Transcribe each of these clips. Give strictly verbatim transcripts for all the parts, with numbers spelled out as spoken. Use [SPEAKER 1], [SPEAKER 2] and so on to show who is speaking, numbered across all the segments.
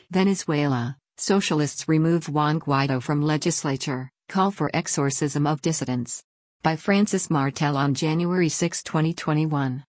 [SPEAKER 1] Venezuela, socialists remove Juan Guaido from legislature, call for exorcism of dissidents. By Francis Martel on January sixth, twenty twenty-one.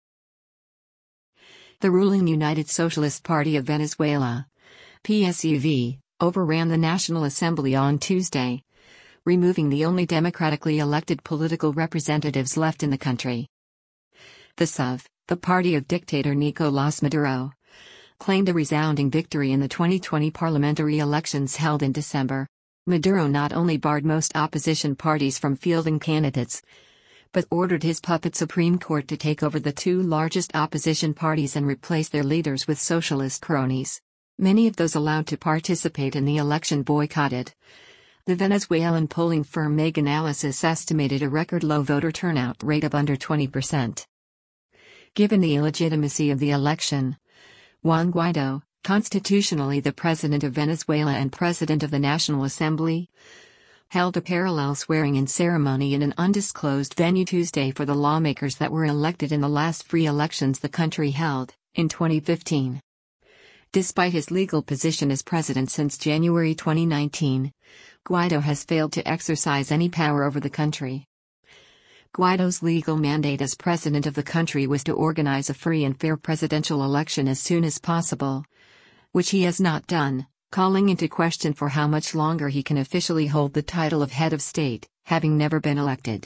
[SPEAKER 1] The ruling United Socialist Party of Venezuela, P S U V, overran the National Assembly on Tuesday, removing the only democratically elected political representatives left in the country. The S U V, the party of dictator Nicolás Maduro, claimed a resounding victory in the twenty twenty parliamentary elections held in December. Maduro not only barred most opposition parties from fielding candidates, but ordered his puppet Supreme Court to take over the two largest opposition parties and replace their leaders with socialist cronies. Many of those allowed to participate in the election boycotted. The Venezuelan polling firm Meganalysis estimated a record low voter turnout rate of under twenty percent. Given the illegitimacy of the election, Juan Guaido, constitutionally the President of Venezuela and President of the National Assembly, held a parallel swearing-in ceremony in an undisclosed venue Tuesday for the lawmakers that were elected in the last free elections the country held, in twenty fifteen. Despite his legal position as president since January twenty nineteen, Guaido has failed to exercise any power over the country. Guaido's legal mandate as president of the country was to organize a free and fair presidential election as soon as possible, which he has not done, calling into question for how much longer he can officially hold the title of head of state, having never been elected.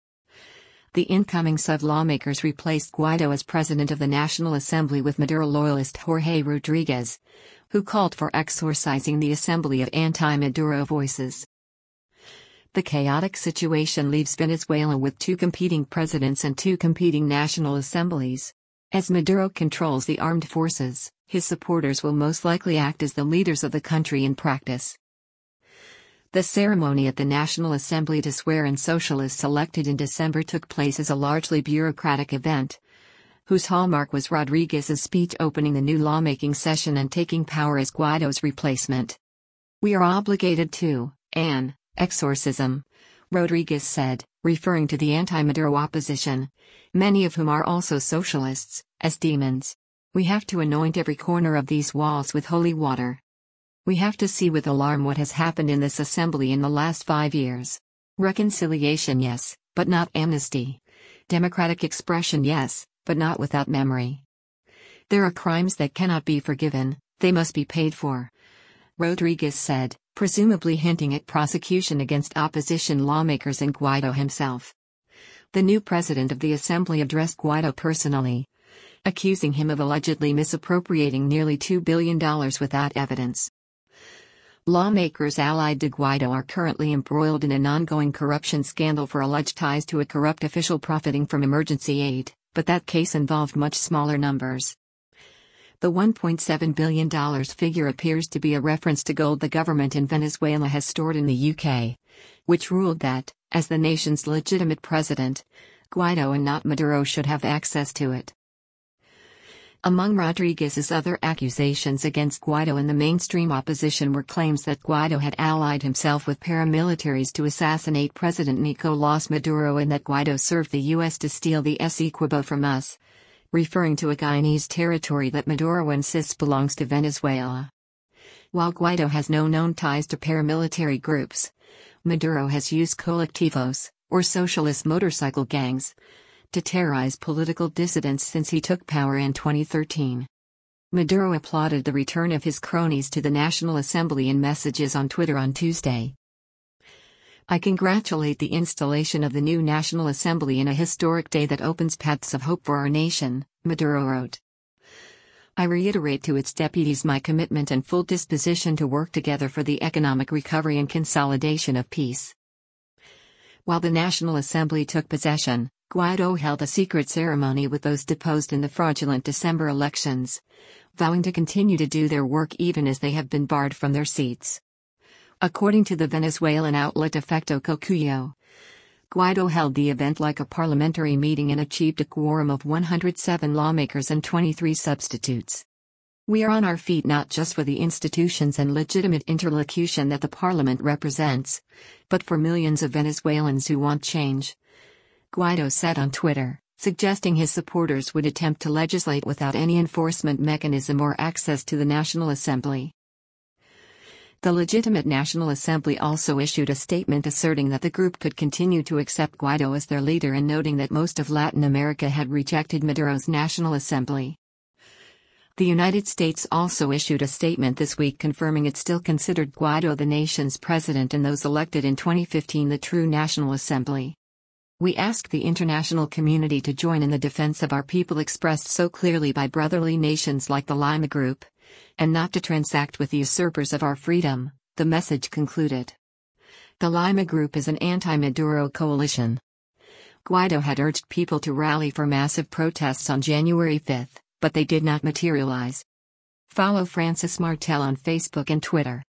[SPEAKER 1] The incoming S U V lawmakers replaced Guaido as president of the National Assembly with Maduro loyalist Jorge Rodriguez, who called for exorcising the assembly of anti-Maduro voices. The chaotic situation leaves Venezuela with two competing presidents and two competing national assemblies. As Maduro controls the armed forces, his supporters will most likely act as the leaders of the country in practice. The ceremony at the National Assembly to swear in socialists elected in December took place as a largely bureaucratic event, whose hallmark was Rodriguez's speech opening the new lawmaking session and taking power as Guaido's replacement. "We are obligated to an exorcism," Rodriguez said, referring to the anti-Maduro opposition, many of whom are also socialists, as demons. "We have to anoint every corner of these walls with holy water. We have to see with alarm what has happened in this assembly in the last five years. Reconciliation, yes, but not amnesty. Democratic expression, yes, but not without memory. There are crimes that cannot be forgiven, they must be paid for," Rodriguez said, presumably hinting at prosecution against opposition lawmakers and Guaido himself. The new president of the assembly addressed Guaido personally, accusing him of allegedly misappropriating nearly two billion dollars without evidence. Lawmakers allied to Guaido are currently embroiled in an ongoing corruption scandal for alleged ties to a corrupt official profiting from emergency aid, but that case involved much smaller numbers. The one point seven billion dollars figure appears to be a reference to gold the government in Venezuela has stored in the U K, which ruled that, as the nation's legitimate president, Guaido and not Maduro should have access to it. Among Rodriguez's other accusations against Guaido and the mainstream opposition were claims that Guaido had allied himself with paramilitaries to assassinate President Nicolás Maduro and that Guaido served the U S to steal the Essequibo from us, referring to a Guyanese territory that Maduro insists belongs to Venezuela. While Guaido has no known ties to paramilitary groups, Maduro has used colectivos, or socialist motorcycle gangs, to terrorize political dissidents since he took power in twenty thirteen. Maduro applauded the return of his cronies to the National Assembly in messages on Twitter on Tuesday. "I congratulate the installation of the new National Assembly in a historic day that opens paths of hope for our nation," Maduro wrote. "I reiterate to its deputies my commitment and full disposition to work together for the economic recovery and consolidation of peace." While the National Assembly took possession, Guaido held a secret ceremony with those deposed in the fraudulent December elections, vowing to continue to do their work even as they have been barred from their seats. According to the Venezuelan outlet Efecto Cocuyo, Guaido held the event like a parliamentary meeting and achieved a quorum of one hundred seven lawmakers and twenty-three substitutes. "We are on our feet not just for the institutions and legitimate interlocution that the parliament represents, but for millions of Venezuelans who want change," Guaido said on Twitter, suggesting his supporters would attempt to legislate without any enforcement mechanism or access to the National Assembly. The Legitimate National Assembly also issued a statement asserting that the group could continue to accept Guaido as their leader and noting that most of Latin America had rejected Maduro's National Assembly. The United States also issued a statement this week confirming it still considered Guaido the nation's president and those elected in twenty fifteen the true National Assembly. We ask the international community to join in the defense of our people expressed so clearly by brotherly nations like the Lima Group, and not to transact with the usurpers of our freedom, the message concluded. The Lima Group is an anti-Maduro coalition. Guaido had urged people to rally for massive protests on January fifth, but they did not materialize. Follow Francis Martel on Facebook and Twitter.